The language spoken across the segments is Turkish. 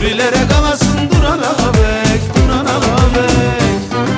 Hurilere kalasın duran ağabek, duran ağabek.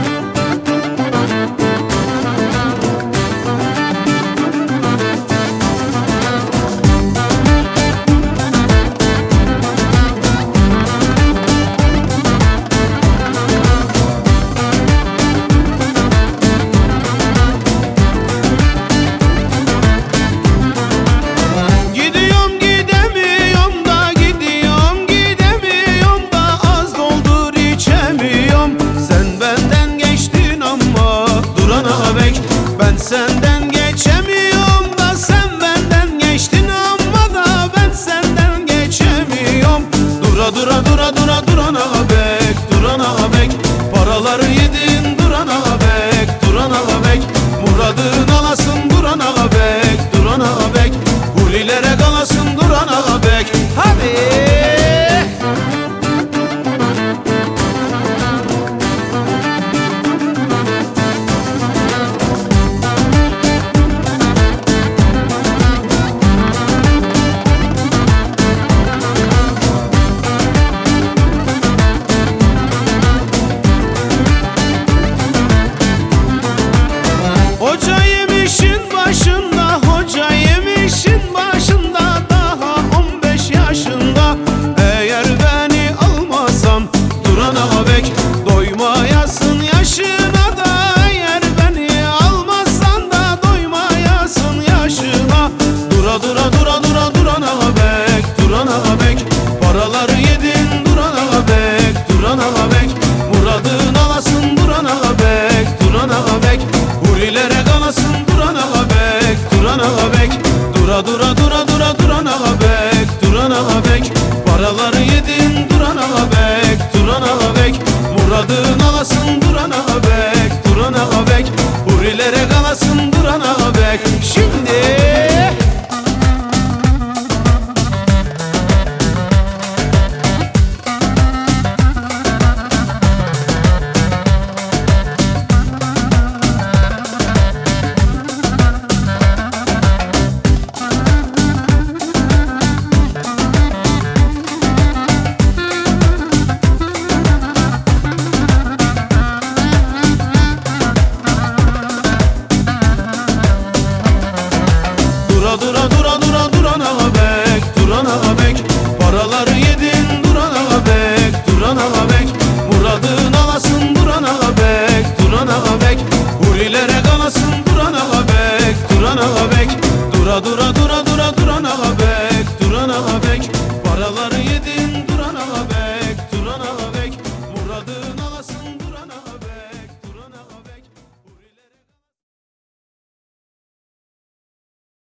Ben senden geçemiyorum da sen benden geçtin ama da ben senden geçemiyorum. Dura dura dura dura duran ağabek, duran ağabek. Paraları yedin duran ağabek, duran ağabek. Muradın alasın duran ağabek, duran ağabek. Hurilere kalasın duran ağabek. Hadi. Hoca yemişin başında, hoca yemişin başında, daha 15 yaşında. Eğer beni almasam duran ağabek, doymayasın yaşına da. Eğer beni almazsan da doymayasın yaşına. Dura dura dura dura duran ağabek, duran ağabek. Paraları yedin duran ağabek, duran ağabek. Muradın alasın duran ağabek, duran ağabek. Hurilere kalasın duran ağabek, duran ağabek. Dura dura dura dura duran ağabek, duran ağabek. Paraları yedin duran ağabek, duran ağabek. Muradın alasın duran ağabek, duran ağabek. Hurilere kalasın duran ağabek. Şimdi